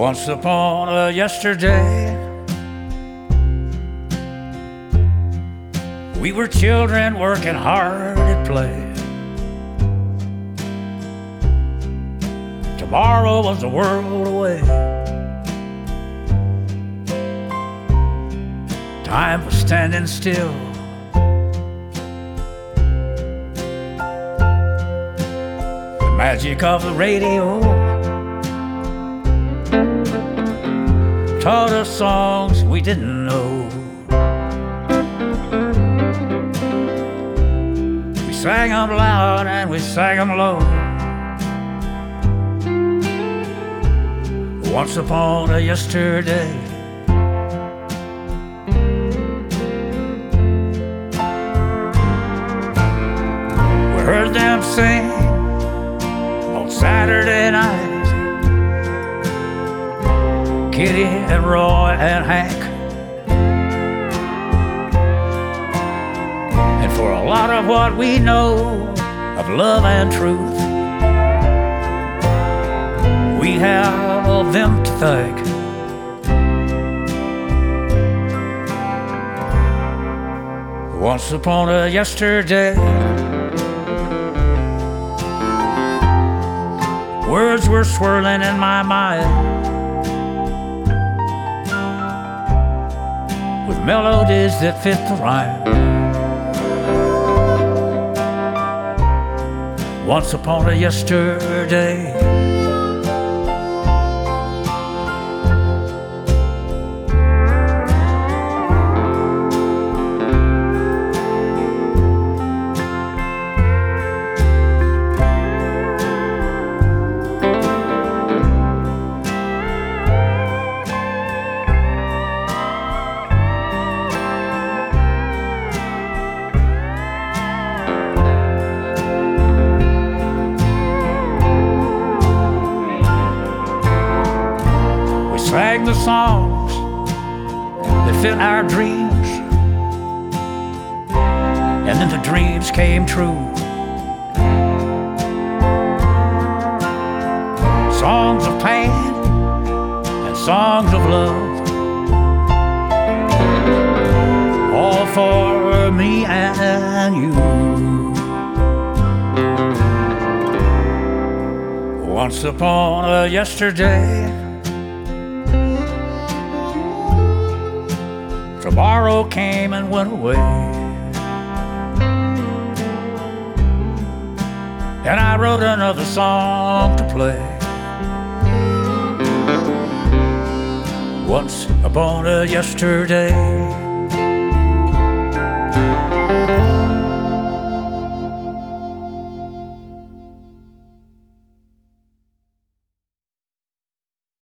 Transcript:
Once upon a yesterday, we were children working hard at play. Tomorrow was a world away. Time was standing still. The magic of the radio taught us songs we didn't know. We sang them loud and we sang them low. Once upon a yesterday, we heard them sing on Saturday night. Kitty and Roy and Hank. And for a lot of what we know of love and truth, we have them to thank. Once upon a yesterday, words were swirling in my mind with melodies that fit the rhyme. Once upon a yesterday, sang the songs that fit our dreams, and then the dreams came true. Songs of pain and songs of love, all for me and you. Once upon a yesterday, tomorrow came and went away, and I wrote another song to play. Once upon a yesterday,